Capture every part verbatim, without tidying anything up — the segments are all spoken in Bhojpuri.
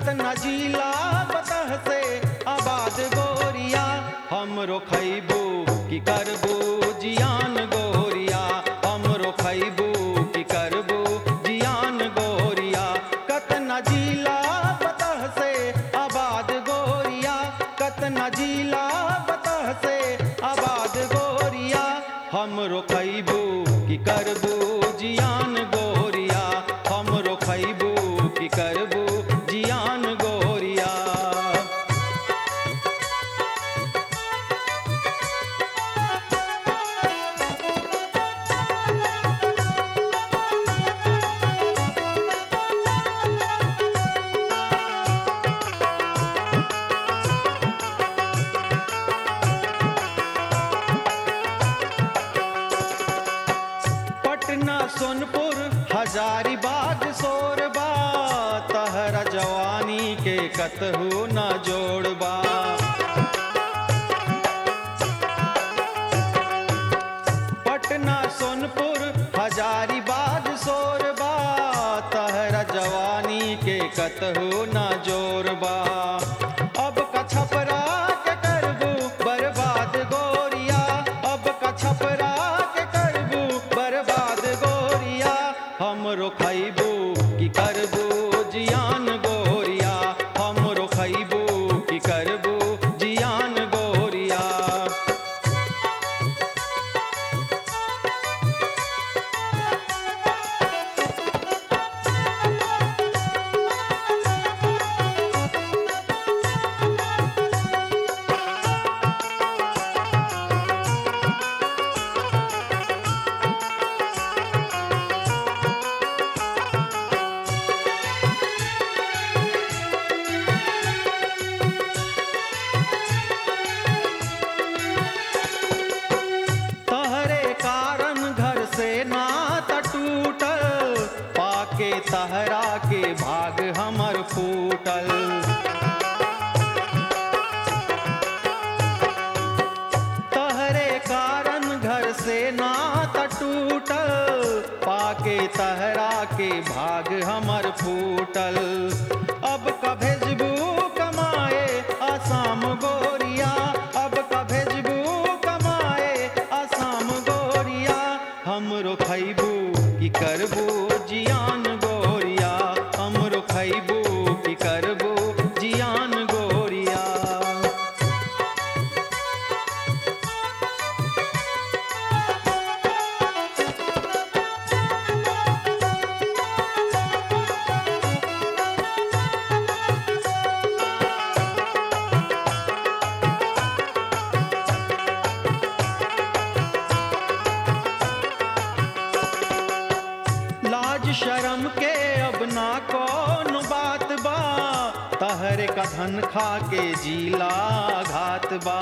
कतना जिला बतह से आबाद गोरिया, हमरो खैबू की करबू जियान गोरिया, हमरो खैबू की करबू जियान गोरिया। कतना जिला बतह से आबाद गोरिया, कतना जिला बतह से आबाद गोरिया, हमरो खैबू की करबू जियान गोरिया, हमरो खैबू की करबू जियान गोरिया। पटना सोनपुर हजारीबाग सोरबा, तहरा जवानी के कतहु न जोड़बा। पटना सोनपुर हजारीबाग सोरबा, तहरा जवानी के कतहु न जोड़बा। अब का छपरा के करबू बर्बाद गोरिया, अब का छपरा के करबू बर्बाद गोरिया, हमरो खैबू की करबू जियान गोरिया, हमरो खैबू की करबू जियान गोरिया। तहरा के भाग हमर फूटल, तहरे कारण घर से नात टूटल, पाके तहरा के भाग हमर फूटल। अब का भेजबू कमाए आसाम गोरिया, अब का भेजबू कमाए आसाम गोरिया, हमरो खैबू की करबू जियान गोरिया, हमरो खैबू की करबू जियान गोरिया। लाज शर्म के अब ना कौन बात बा, तहरे का धन खा के जीला घात बा।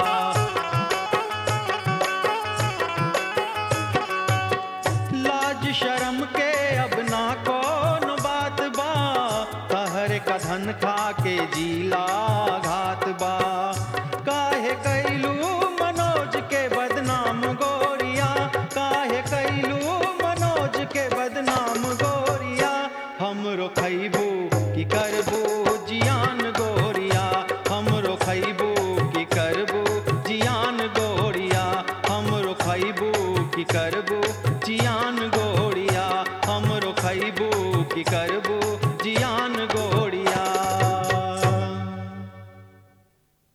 लाज शर्म के अब ना कौन बात बा, तहरे का धन खा के जीला घात बा। काहे कैलू मनोज के बदनाम गोरिया, काहे कैलू मनोज के बदनाम गोरिया, हमरो खैबू की करबू जियान गोरिया, हमरो खैबू की करबू जियान गोरिया, हमरो खैबू की करबू जियान गोरिया, हमरो खैबू की करबू